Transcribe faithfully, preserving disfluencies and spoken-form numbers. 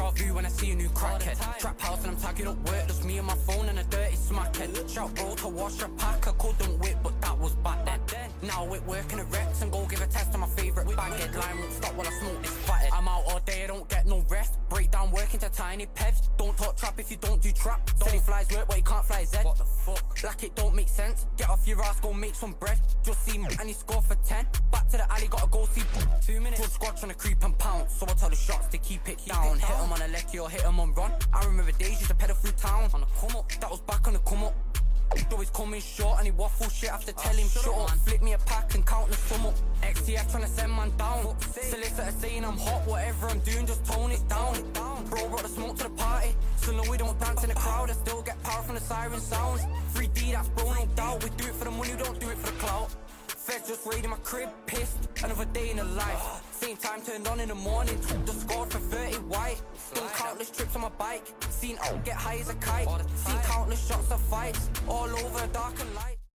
Deja vu when I see a new crackhead. Trap house and I'm tagging up work, just me and my phone and a dirty smackhead. Shout bro to wash a pack, I couldn't whip, but that was back then. Now we're working at Rex and go give a test to my favourite baguette. Line won't stop while I smoke this fathead. I'm out all day, I don't get no rest. Break down work into tiny pevs. Don't talk trap if you don't do trap. Steady flies work, but you can't fly Z. What the fuck? Like it don't make sense. Get off your ass, go make some bread. Just see me and he score for ten. Back to the alley, gotta go see two minutes. Good squad trying to creep and pounce, so I tell the shots to keep it keep down. It down. Hit him on a lecky or hit him on run. I remember days used to pedal through town on the come up. That was back on the come up. Always coming short and he waffle shit after tell him shut up. Flick me a pack and count the sum up. X T F trying to send man down. Solicitor saying I'm hot, whatever I'm doing just tone it down. Bro brought the smoke to the party, so no we don't dance in the crowd. I still get power from the siren sounds. three D that's bro no doubt. We do it for the money, we don't do it for the clout. Feds just raiding my crib, pissed. Another day in the life. Same time turned on in the morning. Just scored for thirty white. Done countless trips on my bike. Seen out get high as a kite. Seen countless shots of fights. All over dark and light.